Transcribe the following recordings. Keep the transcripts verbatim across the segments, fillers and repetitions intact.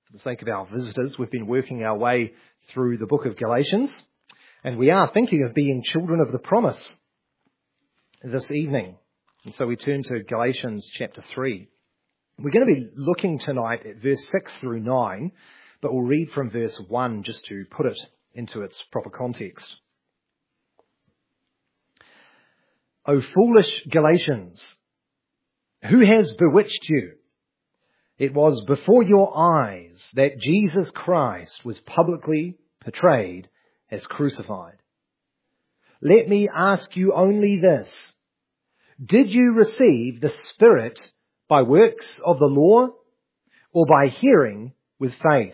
For the sake of our visitors, we've been working our way through the book of Galatians, and we are thinking of being children of the promise this evening. And so we turn to Galatians chapter three. We're going to be looking tonight at verse six through nine, but we'll read from verse one just to put it into its proper context. O foolish Galatians, who has bewitched you? It was before your eyes that Jesus Christ was publicly portrayed as crucified. Let me ask you only this. Did you receive the Spirit by works of the law or by hearing with faith?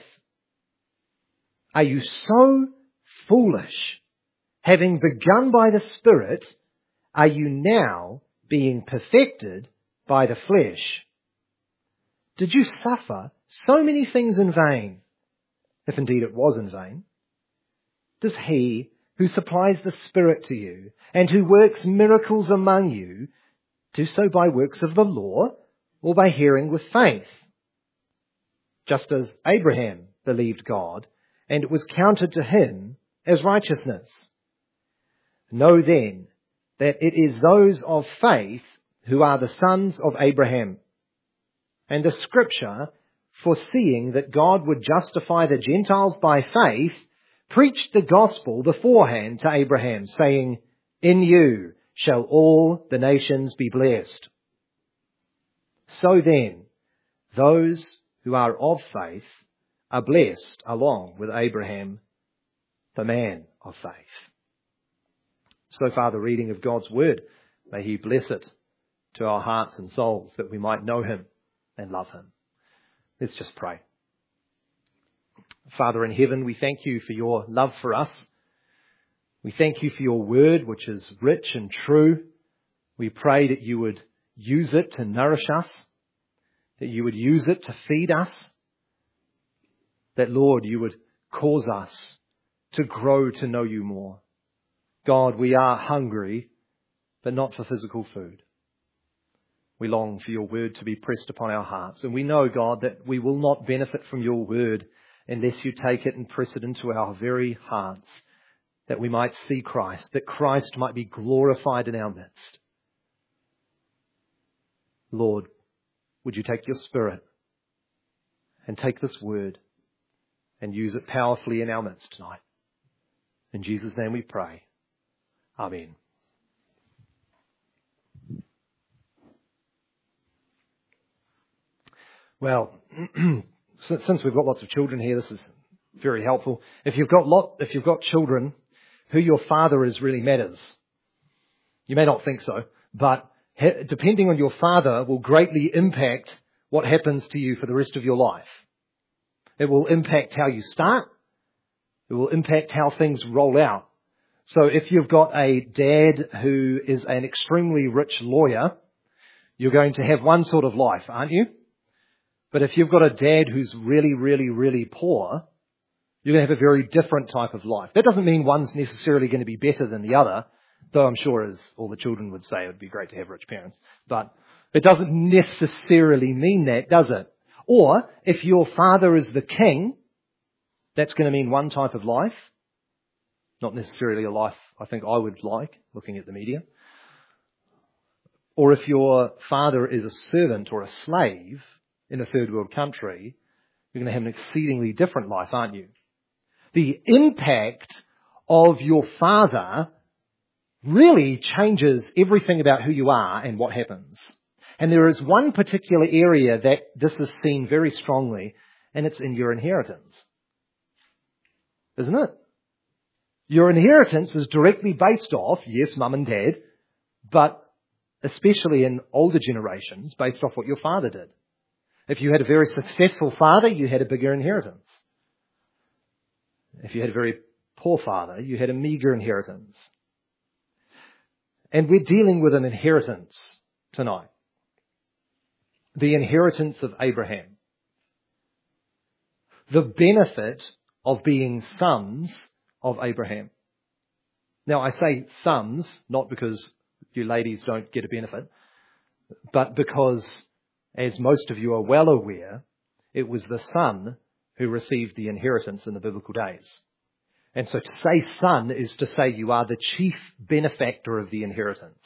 Are you so foolish? Having begun by the Spirit, are you now being perfected by the flesh? Did you suffer so many things in vain, if indeed it was in vain? Does he who supplies the Spirit to you and who works miracles among you do so by works of the law or by hearing with faith? Just as Abraham believed God, and it was counted to him as righteousness. Know then that it is those of faith who are the sons of Abraham. And the Scripture, foreseeing that God would justify the Gentiles by faith, preached the gospel beforehand to Abraham, saying, In you shall all the nations be blessed. So then, those who are of faith are blessed along with Abraham, the man of faith. So far the reading of God's word. May he bless it to our hearts and souls that we might know him and love him. Let's just pray. Father in heaven, we thank you for your love for us. We thank you for your word, which is rich and true. We pray that you would use it to nourish us, that you would use it to feed us, that, Lord, you would cause us to grow to know you more. God, we are hungry, but not for physical food. We long for your word to be pressed upon our hearts. And we know, God, that we will not benefit from your word unless you take it and press it into our very hearts, that we might see Christ, that Christ might be glorified in our midst. Lord, would you take your Spirit and take this word and use it powerfully in our midst tonight. In Jesus' name we pray. Amen. Well, since we've got lots of children here, this is very helpful. If you've got lot, if you've got children, who your father is really matters. You may not think so, but depending on your father will greatly impact what happens to you for the rest of your life. It will impact how you start. It will impact how things roll out. So if you've got a dad who is an extremely rich lawyer, you're going to have one sort of life, aren't you? But if you've got a dad who's really, really, really poor, you're going to have a very different type of life. That doesn't mean one's necessarily going to be better than the other, though I'm sure, as all the children would say, it would be great to have rich parents. But it doesn't necessarily mean that, does it? Or if your father is the king, that's going to mean one type of life. Not necessarily a life I think I would like, looking at the media. Or if your father is a servant or a slave in a third world country, you're going to have an exceedingly different life, aren't you? The impact of your father really changes everything about who you are and what happens. And there is one particular area that this is seen very strongly, and it's in your inheritance. Isn't it? Your inheritance is directly based off, yes, mum and dad, but especially in older generations, based off what your father did. If you had a very successful father, you had a bigger inheritance. If you had a very poor father, you had a meager inheritance. And we're dealing with an inheritance tonight. The inheritance of Abraham. The benefit of being sons of Abraham. Now, I say sons, not because you ladies don't get a benefit, but because, as most of you are well aware, it was the son who received the inheritance in the biblical days. And so to say son is to say you are the chief benefactor of the inheritance.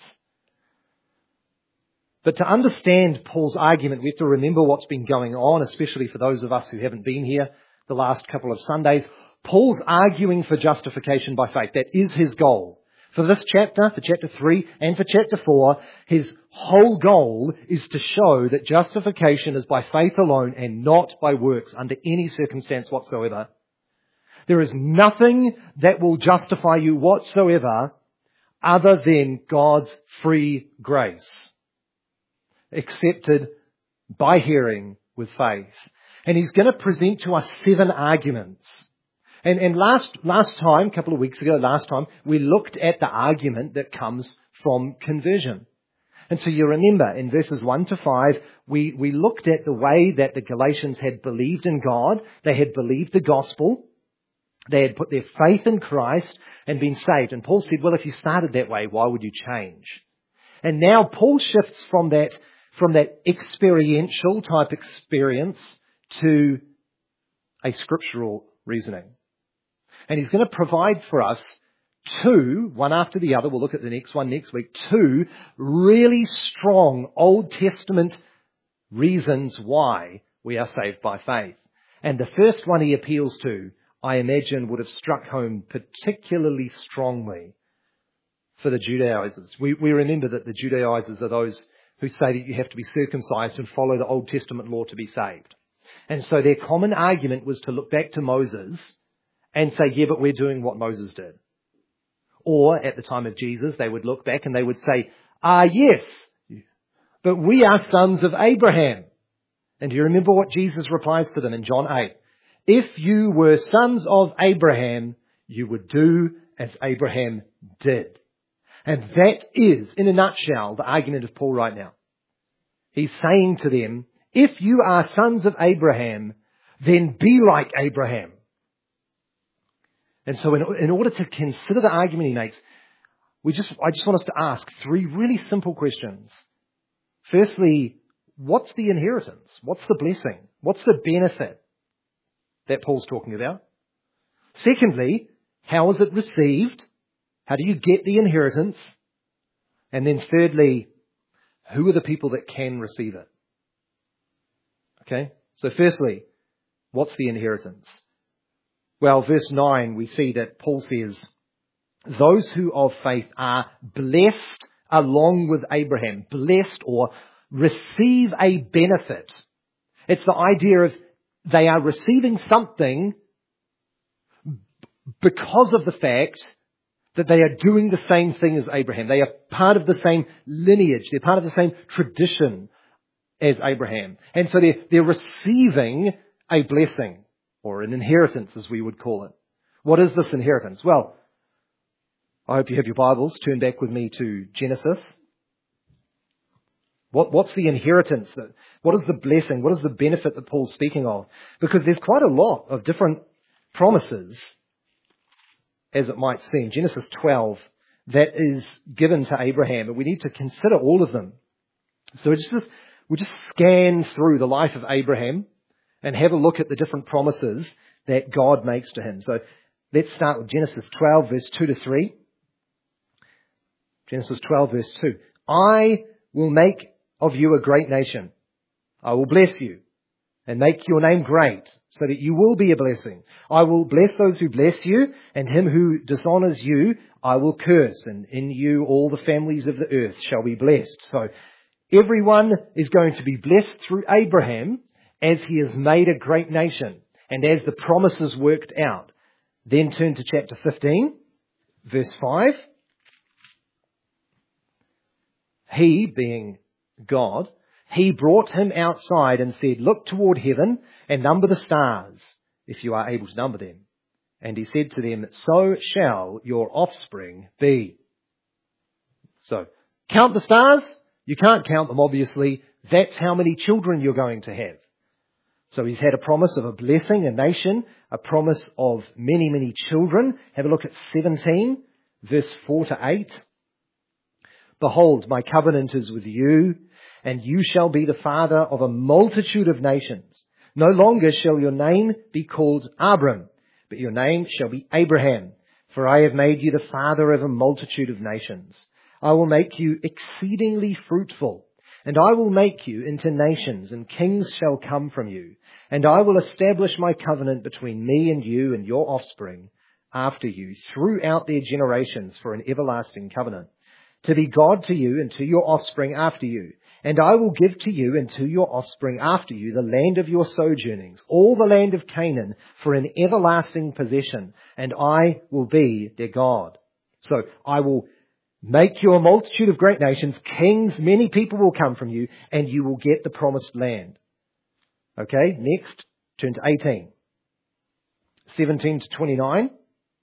But to understand Paul's argument, we have to remember what's been going on, especially for those of us who haven't been here the last couple of Sundays. Paul's arguing for justification by faith. That is his goal. For this chapter, for chapter three, and for chapter four, his whole goal is to show that justification is by faith alone and not by works under any circumstance whatsoever. There is nothing that will justify you whatsoever other than God's free grace, accepted by hearing with faith. And he's going to present to us seven arguments. And, and last, last time, a couple of weeks ago, last time, we looked at the argument that comes from conversion. And so you remember in verses one to five, we, we looked at the way that the Galatians had believed in God. They had believed the gospel. They had put their faith in Christ and been saved. And Paul said, well, if you started that way, why would you change? And now Paul shifts from that, from that experiential type experience to a scriptural reasoning. And he's going to provide for us two, one after the other, we'll look at the next one next week, two really strong Old Testament reasons why we are saved by faith. And the first one he appeals to, I imagine, would have struck home particularly strongly for the Judaizers. We, we remember that the Judaizers are those who say that you have to be circumcised and follow the Old Testament law to be saved. And so their common argument was to look back to Moses and say, yeah, but we're doing what Moses did. Or at the time of Jesus, they would look back and they would say, ah, yes, but we are sons of Abraham. And do you remember what Jesus replies to them in John eight? If you were sons of Abraham, you would do as Abraham did. And that is, in a nutshell, the argument of Paul right now. He's saying to them, if you are sons of Abraham, then be like Abraham. And so in, in order to consider the argument he makes, we just, I just want us to ask three really simple questions. Firstly, what's the inheritance? What's the blessing? What's the benefit that Paul's talking about? Secondly, how is it received? How do you get the inheritance? And then thirdly, who are the people that can receive it? Okay, so firstly, what's the inheritance? Well, verse nine, we see that Paul says, those who of faith are blessed along with Abraham, blessed or receive a benefit. It's the idea of they are receiving something because of the fact that they are doing the same thing as Abraham. They are part of the same lineage. They're part of the same tradition as Abraham. And so they're, they're receiving a blessing, or an inheritance as we would call it. What is this inheritance? Well, I hope you have your Bibles. Turn back with me to Genesis. What, what's the inheritance? That, what is the blessing? What is the benefit that Paul's speaking of? Because there's quite a lot of different promises, as it might seem. Genesis twelve, that is given to Abraham, and we need to consider all of them. So we just, we'll just scan through the life of Abraham and have a look at the different promises that God makes to him. So let's start with Genesis twelve, verse two to three. Genesis twelve, verse two. I will make of you a great nation. I will bless you and make your name great, so that you will be a blessing. I will bless those who bless you, and him who dishonors you I will curse, and in you all the families of the earth shall be blessed. So everyone is going to be blessed through Abraham as he has made a great nation and as the promises worked out. Then turn to chapter fifteen, verse five. He, being God, he brought him outside and said, look toward heaven and number the stars, if you are able to number them. And he said to them, so shall your offspring be. So, count the stars. You can't count them, obviously. That's how many children you're going to have. So he's had a promise of a blessing, a nation, a promise of many, many children. Have a look at seventeen, verse four to eight. Behold, my covenant is with you, and you shall be the father of a multitude of nations. No longer shall your name be called Abram, but your name shall be Abraham, for I have made you the father of a multitude of nations. I will make you exceedingly fruitful, and I will make you into nations, and kings shall come from you. And I will establish my covenant between me and you and your offspring after you throughout their generations for an everlasting covenant, to be God to you and to your offspring after you. And I will give to you and to your offspring after you the land of your sojournings, all the land of Canaan, for an everlasting possession, and I will be their God. So I will make you a multitude of great nations, kings, many people will come from you, and you will get the promised land. Okay, next, turn to eighteen. seventeen to twenty-nine.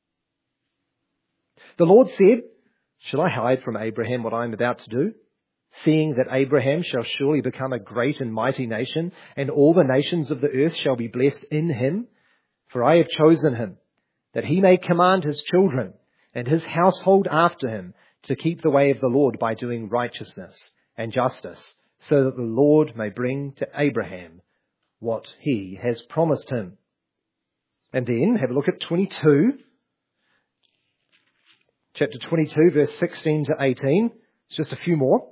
The Lord said, shall I hide from Abraham what I am about to do? Seeing that Abraham shall surely become a great and mighty nation, and all the nations of the earth shall be blessed in him. For I have chosen him, that he may command his children and his household after him to keep the way of the Lord by doing righteousness and justice, so that the Lord may bring to Abraham what he has promised him. And then have a look at twenty-two. Chapter twenty-two, verse sixteen to eighteen. It's just a few more.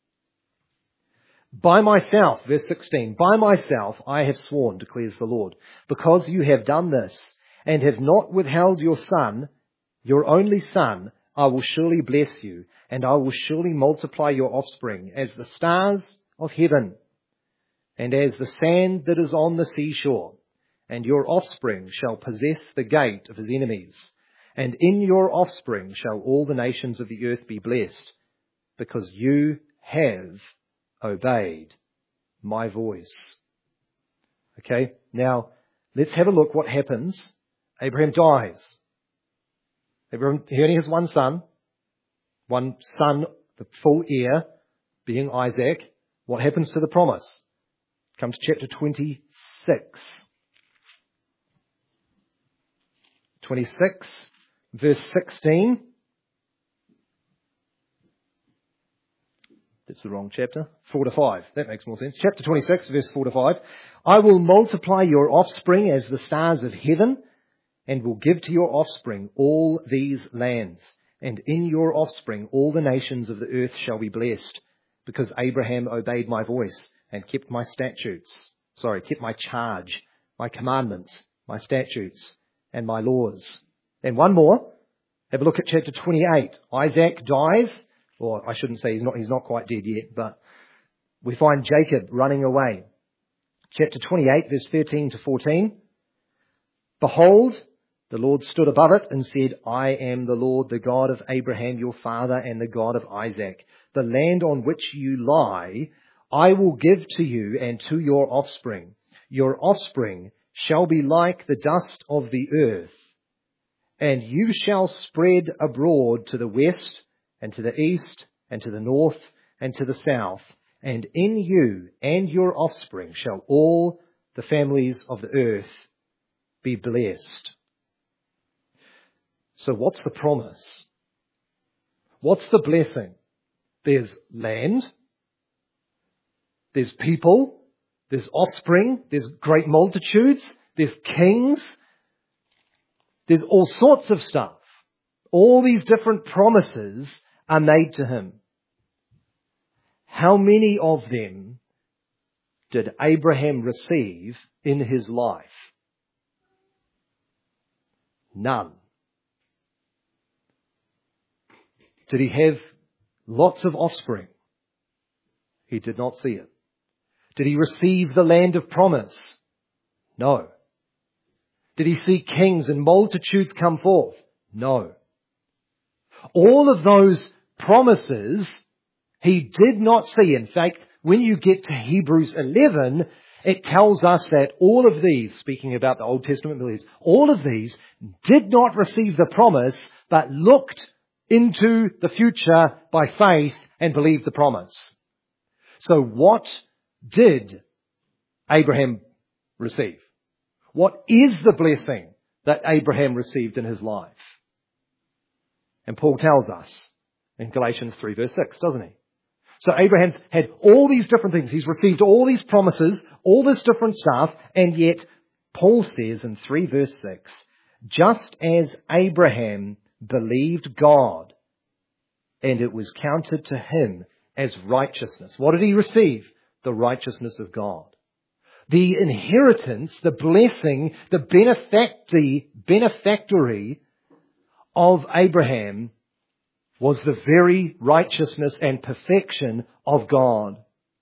By myself, verse sixteen, by myself I have sworn, declares the Lord, because you have done this and have not withheld your son, your only son, I will surely bless you, and I will surely multiply your offspring as the stars of heaven and as the sand that is on the seashore. And your offspring shall possess the gate of his enemies. And in your offspring shall all the nations of the earth be blessed, because you have obeyed my voice. Okay, now let's have a look what happens. Abraham dies. Abraham, he only has one son. One son, the full heir, being Isaac. What happens to the promise? Come to chapter twenty-six. twenty-six, verse sixteen. That's the wrong chapter. four to five. That makes more sense. Chapter twenty-six, verse four to five. I will multiply your offspring as the stars of heaven, and will give to your offspring all these lands. And in your offspring all the nations of the earth shall be blessed, because Abraham obeyed my voice and kept my statutes. Sorry, kept my charge, my commandments, my statutes, and my laws. And one more. Have a look at chapter twenty-eight. Isaac dies. Or I shouldn't say he's not, he's not quite dead yet, but we find Jacob running away. Chapter twenty-eight, verse thirteen to fourteen. Behold, the Lord stood above it and said, I am the Lord, the God of Abraham your father, and the God of Isaac. The land on which you lie, I will give to you and to your offspring. Your offspring shall be like the dust of the earth, and you shall spread abroad to the west, and to the east, and to the north, and to the south. And in you and your offspring shall all the families of the earth be blessed. So what's the promise? What's the blessing? There's land, there's people, there's offspring, there's great multitudes, there's kings, there's all sorts of stuff. All these different promises are made to him. How many of them did Abraham receive in his life? None. Did he have lots of offspring? He did not see it. Did he receive the land of promise? No. Did he see kings and multitudes come forth? No. All of those promises he did not see. In fact, when you get to Hebrews eleven, it tells us that all of these, speaking about the Old Testament believers, all of these did not receive the promise, but looked into the future by faith and believed the promise. So what did Abraham receive? What is the blessing that Abraham received in his life? And Paul tells us in Galatians three verse six, doesn't he? So Abraham's had all these different things. He's received all these promises, all this different stuff, and yet Paul says in three verse six, just as Abraham believed God, and it was counted to him as righteousness. What did he receive? The righteousness of God. The inheritance, the blessing, the benefacti, benefactory of Abraham was the very righteousness and perfection of God.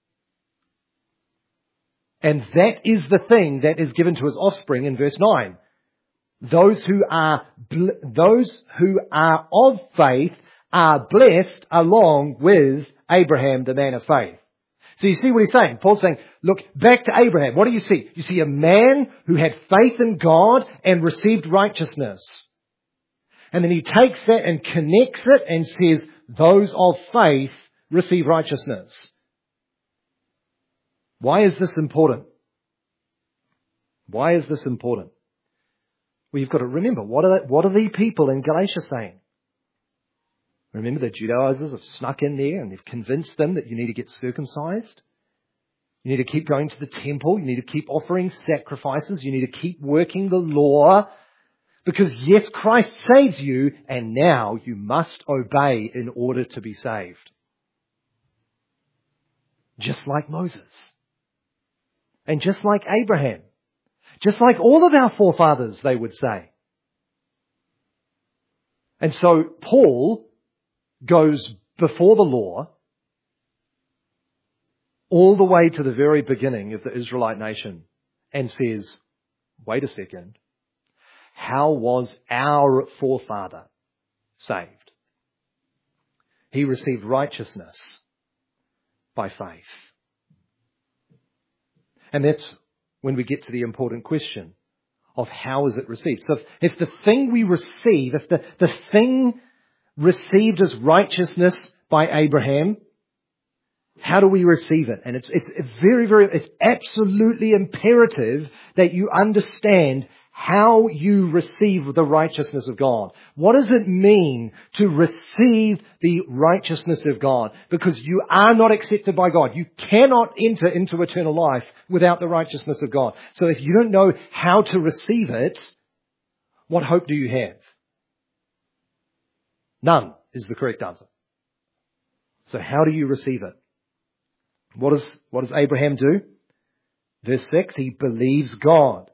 And that is the thing that is given to his offspring in verse nine. Those who are, those who are of faith are blessed along with Abraham, the man of faith. So you see what he's saying? Paul's saying, look, back to Abraham. What do you see? You see a man who had faith in God and received righteousness. And then he takes that and connects it and says, those of faith receive righteousness. Why is this important? Why is this important? Well, you've got to remember, what are the, what are the people in Galatia saying? Remember, the Judaizers have snuck in there and they've convinced them that you need to get circumcised. You need to keep going to the temple. You need to keep offering sacrifices. You need to keep working the law. Because yes, Christ saves you, and now you must obey in order to be saved. Just like Moses. And just like Abraham. Just like all of our forefathers, they would say. And so Paul goes before the law all the way to the very beginning of the Israelite nation and says, wait a second, how was our forefather saved? He received righteousness by faith. And that's when we get to the important question of how is it received. So if, if the thing we receive, if the, the thing received as righteousness by Abraham, how do we receive it? And it's, it's very, very, it's absolutely imperative that you understand how you receive the righteousness of God. What does it mean to receive the righteousness of God? Because you are not accepted by God. You cannot enter into eternal life without the righteousness of God. So if you don't know how to receive it, what hope do you have? None is the correct answer. So how do you receive it? What does, what does Abraham do? Verse six, he believes God.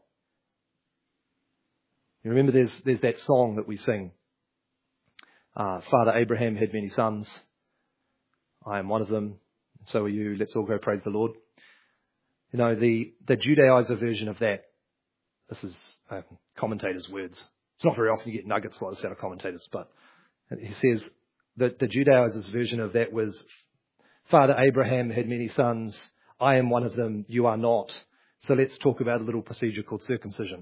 You remember there's, there's that song that we sing. Uh, Father Abraham had many sons. I am one of them. So are you. Let's all go praise the Lord. You know, the, the Judaizer version of that, this is uh, commentators' words. It's not very often you get nuggets like this out of commentators, but he says that the Judaizers' version of that was, Father Abraham had many sons. I am one of them. You are not. So let's talk about a little procedure called circumcision.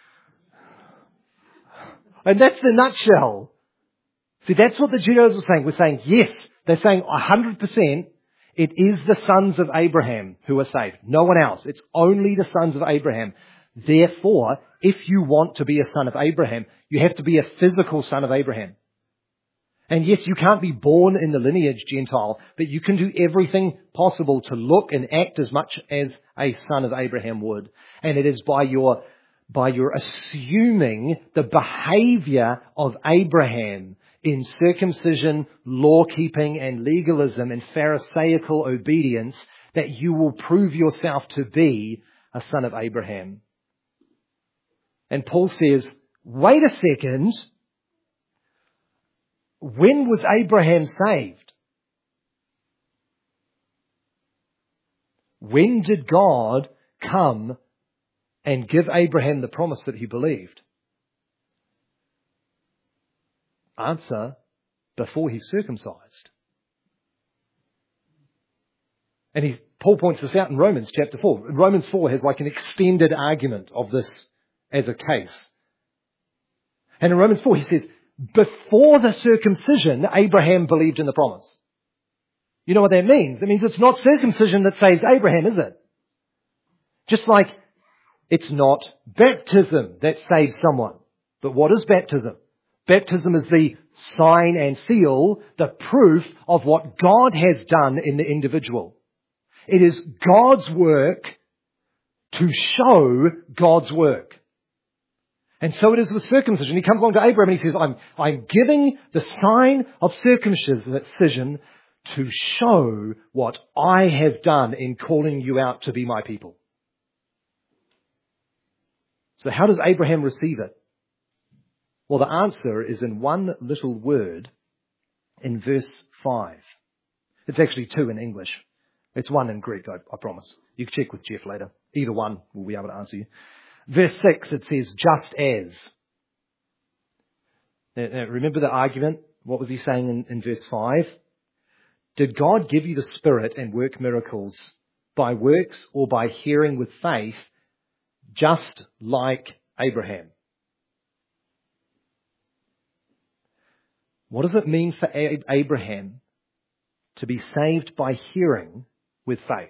And that's the nutshell. See, that's what the Judaizers are saying. We're saying, yes, they're saying one hundred percent it is the sons of Abraham who are saved. No one else. It's only the sons of Abraham. Therefore, if you want to be a son of Abraham, you have to be a physical son of Abraham. And yes, you can't be born in the lineage Gentile, but you can do everything possible to look and act as much as a son of Abraham would. And it is by your by your assuming the behavior of Abraham in circumcision, law-keeping and legalism and Pharisaical obedience that you will prove yourself to be a son of Abraham. And Paul says, wait a second, when was Abraham saved? When did God come and give Abraham the promise that he believed? Answer, before he's circumcised. And he, Paul points this out in Romans chapter four. Romans four has like an extended argument of this as a case. And in Romans four he says, before the circumcision, Abraham believed in the promise. You know what that means? That means it's not circumcision that saves Abraham, is it? Just like it's not baptism that saves someone. But what is baptism? Baptism is the sign and seal, the proof of what God has done in the individual. It is God's work to show God's work. And so it is with circumcision. He comes along to Abraham and he says, I'm, I'm giving the sign of circumcision to show what I have done in calling you out to be my people. So how does Abraham receive it? Well, the answer is in one little word in verse five. It's actually two in English. It's one in Greek, I, I promise. You can check with Jeff later. Either one will be able to answer you. Verse six, it says, just as. Now, now remember the argument? What was he saying in, in verse five? Did God give you the Spirit and work miracles by works or by hearing with faith, just like Abraham? What does it mean for Abraham to be saved by hearing with faith?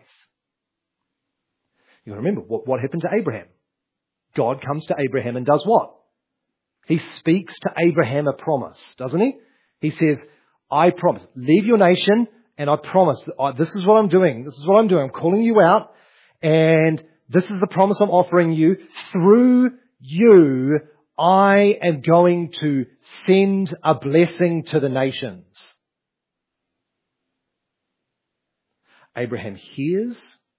You remember what, what happened to Abraham. God comes to Abraham and does what? He speaks to Abraham a promise, doesn't he? He says, I promise, leave your nation, and I promise, that this is what I'm doing. This is what I'm doing. I'm calling you out, and this is the promise I'm offering you. Through you, I am going to send a blessing to the nations. Abraham hears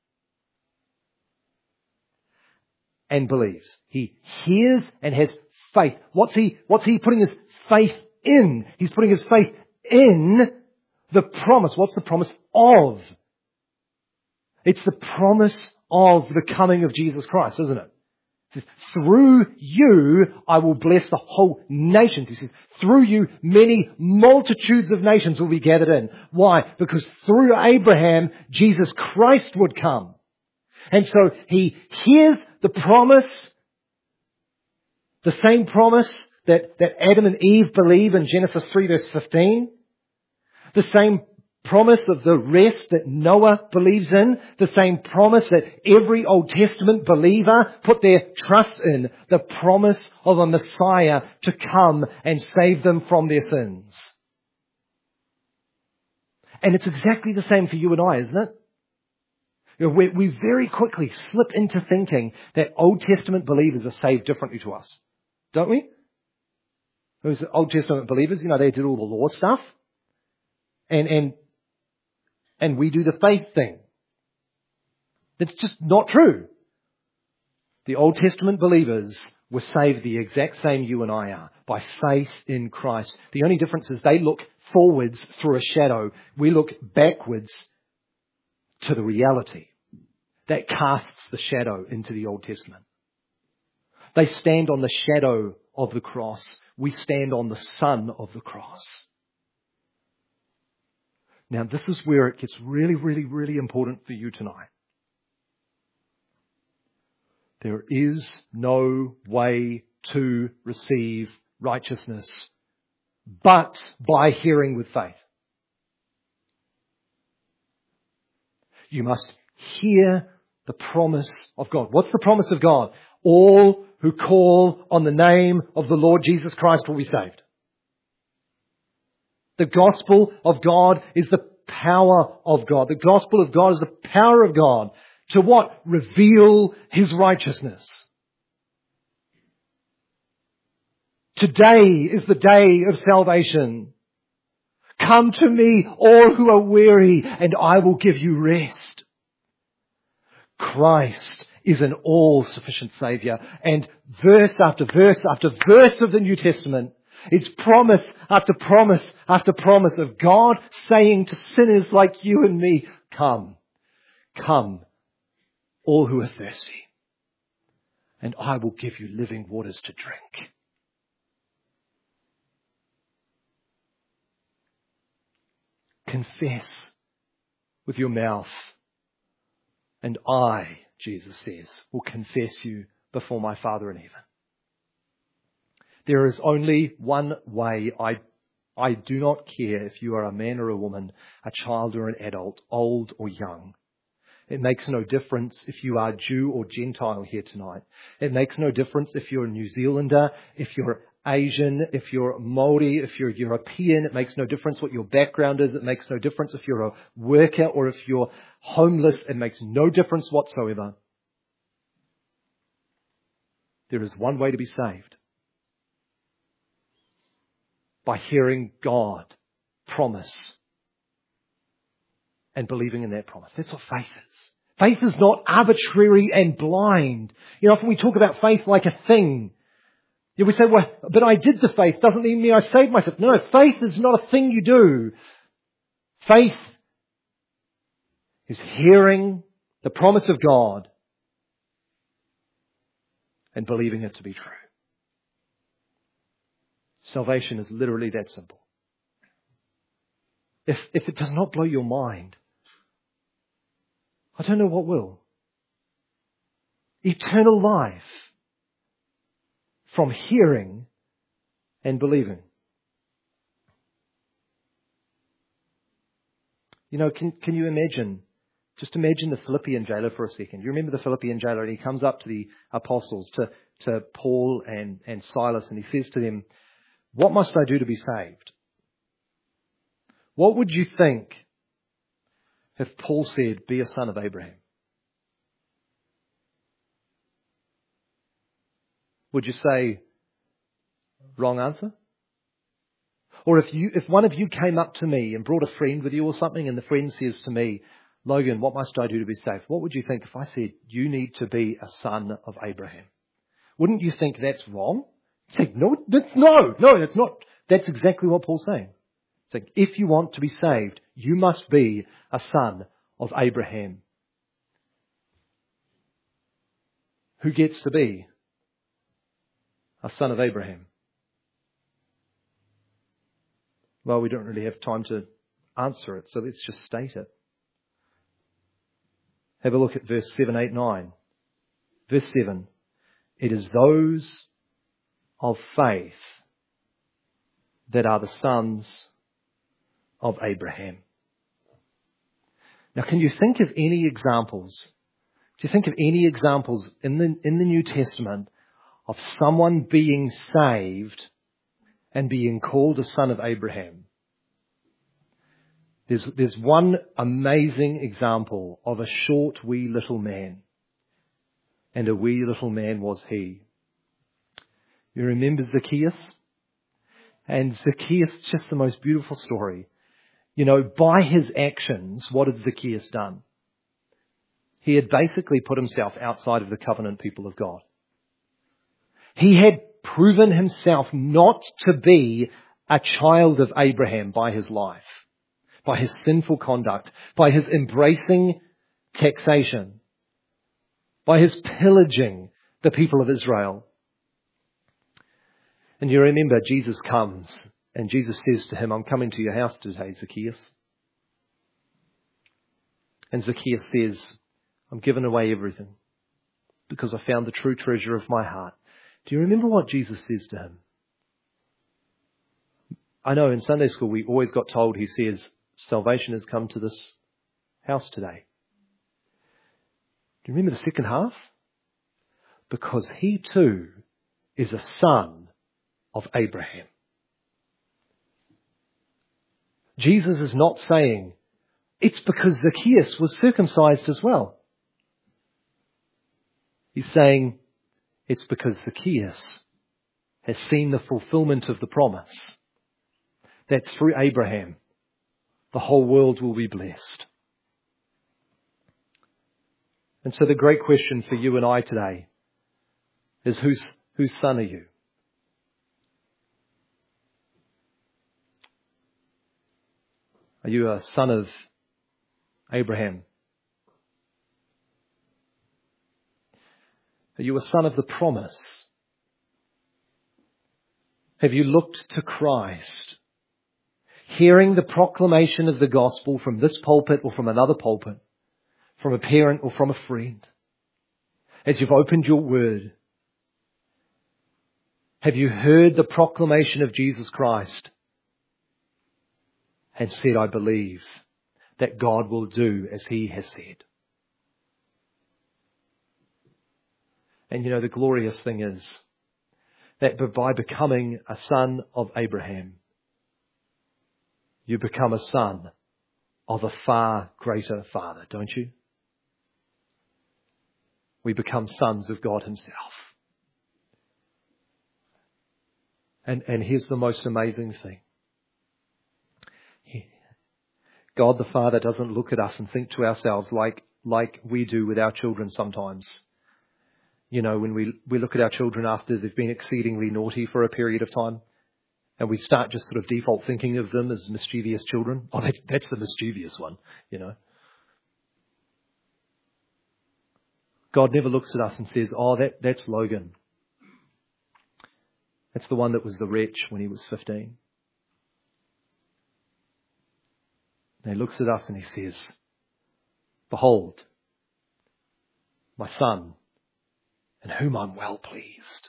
and believes. He hears and has faith. What's he, what's he putting his faith in? He's putting his faith in the promise. What's the promise of? It's the promise of the coming of Jesus Christ, isn't it? He says, through you, I will bless the whole nations. He says, through you, many multitudes of nations will be gathered in. Why? Because through Abraham, Jesus Christ would come. And so he hears the promise, the same promise that, that Adam and Eve believe in Genesis three verse fifteen. The same promise of the rest that Noah believes in. The same promise that every Old Testament believer put their trust in. The promise of a Messiah to come and save them from their sins. And it's exactly the same for you and I, isn't it? You know, we, we very quickly slip into thinking that Old Testament believers are saved differently to us. Don't we? Those Old Testament believers, you know, they did all the law stuff. And, and, and we do the faith thing. That's just not true. The Old Testament believers were saved the exact same you and I are, by faith in Christ. The only difference is they look forwards through a shadow. We look backwards to the reality that casts the shadow into the Old Testament. They stand on the shadow of the cross. We stand on the sun of the cross. Now, this is where it gets really, really, really important for you tonight. There is no way to receive righteousness but by hearing with faith. You must hear the promise of God. What's the promise of God? All who call on the name of the Lord Jesus Christ will be saved. The gospel of God is the power of God. The gospel of God is the power of God to what? Reveal His righteousness. Today is the day of salvation. Come to me, all who are weary, and I will give you rest. Christ is an all-sufficient Saviour. And verse after verse after verse of the New Testament, it's promise after promise after promise of God saying to sinners like you and me, come, come, all who are thirsty, and I will give you living waters to drink. Confess with your mouth, and I, Jesus says, will confess you before my Father in heaven. There is only one way. I, I do not care if you are a man or a woman, a child or an adult, old or young. It makes no difference if you are Jew or Gentile here tonight. It makes no difference if you're a New Zealander, if you're Asian, if you're Maori, if you're European, it makes no difference what your background is. It makes no difference if you're a worker or if you're homeless. It makes no difference whatsoever. There is one way to be saved. By hearing God promise and believing in that promise. That's what faith is. Faith is not arbitrary and blind. You know, often we talk about faith like a thing. Yeah, we say, well, but I did the faith. Doesn't mean I saved myself. No, faith is not a thing you do. Faith is hearing the promise of God and believing it to be true. Salvation is literally that simple. If, if it does not blow your mind, I don't know what will. Eternal life from hearing and believing. You know, can, can you imagine, just imagine the Philippian jailer for a second. You remember the Philippian jailer, and he comes up to the apostles, to, to Paul and, and Silas, and he says to them, what must I do to be saved? What would you think if Paul said, be a son of Abraham? Would you say, wrong answer? Or if you, if one of you came up to me and brought a friend with you or something, and the friend says to me, Logan, what must I do to be saved? What would you think if I said, you need to be a son of Abraham? Wouldn't you think that's wrong? Say, no, that's no, no, that's not. That's exactly what Paul's saying. It's like, if you want to be saved, you must be a son of Abraham. Who gets to be a son of Abraham? Well, we don't really have time to answer it, so let's just state it. Have a look at verse seven, eight, nine. Verse seven. It is those of faith that are the sons of Abraham. Now, can you think of any examples? Do you think of any examples in the, in the New Testament of someone being saved and being called a son of Abraham? There's, there's one amazing example of a short, wee little man. And a wee little man was he. You remember Zacchaeus? And Zacchaeus, just the most beautiful story. You know, by his actions, what had Zacchaeus done? He had basically put himself outside of the covenant people of God. He had proven himself not to be a child of Abraham by his life, by his sinful conduct, by his embracing taxation, by his pillaging the people of Israel. And you remember Jesus comes and Jesus says to him, I'm coming to your house today, Zacchaeus. And Zacchaeus says, I'm giving away everything because I found the true treasure of my heart. Do you remember what Jesus says to him? I know in Sunday school we always got told, he says, salvation has come to this house today. Do you remember the second half? Because he too is a son of Abraham. Jesus is not saying it's because Zacchaeus was circumcised as well. He's saying it's because Zacchaeus has seen the fulfillment of the promise that through Abraham the whole world will be blessed. And so the great question for you and I today is whose, whose son are you? Are you a son of Abraham? Are you a son of the promise? Have you looked to Christ, hearing the proclamation of the gospel from this pulpit or from another pulpit, from a parent or from a friend? As you've opened your word, have you heard the proclamation of Jesus Christ and said, I believe that God will do as he has said? And you know, the glorious thing is that by becoming a son of Abraham, you become a son of a far greater Father, don't you? We become sons of God himself. And, and here's the most amazing thing. God the Father doesn't look at us and think to ourselves like, like we do with our children sometimes. You know, when we, we look at our children after they've been exceedingly naughty for a period of time, and we start just sort of default thinking of them as mischievous children. Oh, that's, that's the mischievous one, you know. God never looks at us and says, oh, that, that's Logan. That's the one that was the wretch when he was fifteen. And he looks at us and he says, behold, my son, in whom I'm well pleased.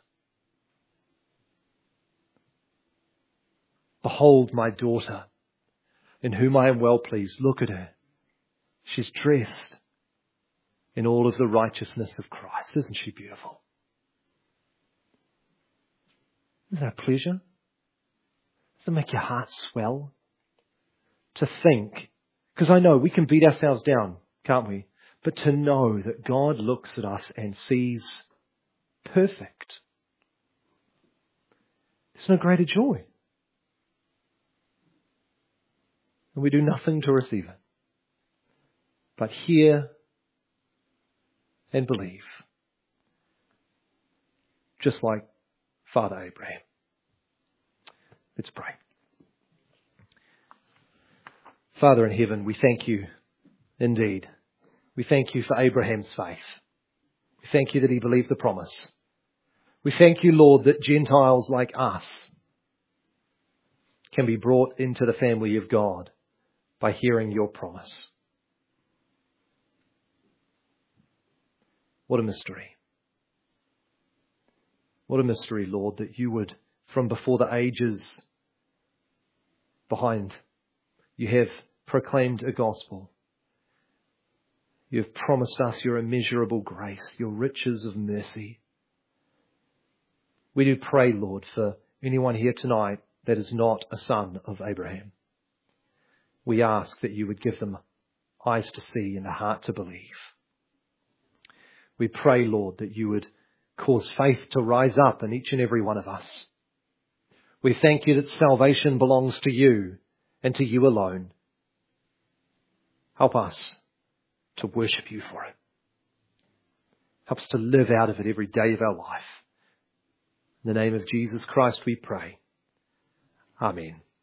Behold, my daughter, in whom I am well pleased. Look at her. She's dressed in all of the righteousness of Christ. Isn't she beautiful? Isn't that a pleasure? Does it make your heart swell? To think, because I know we can beat ourselves down, can't we? But to know that God looks at us and sees perfect. There's no greater joy. And we do nothing to receive it. But hear and believe. Just like Father Abraham. Let's pray. Father in heaven, we thank you indeed. We thank you for Abraham's faith. We thank you that he believed the promise. We thank you, Lord, that Gentiles like us can be brought into the family of God by hearing your promise. What a mystery. What a mystery, Lord, that you would, from before the ages behind, you have proclaimed a gospel. You have promised us your immeasurable grace, your riches of mercy. We do pray, Lord, for anyone here tonight that is not a son of Abraham. We ask that you would give them eyes to see and a heart to believe. We pray, Lord, that you would cause faith to rise up in each and every one of us. We thank you that salvation belongs to you and to you alone. Help us to worship you for it. Help us to live out of it every day of our life. In the name of Jesus Christ we pray. Amen.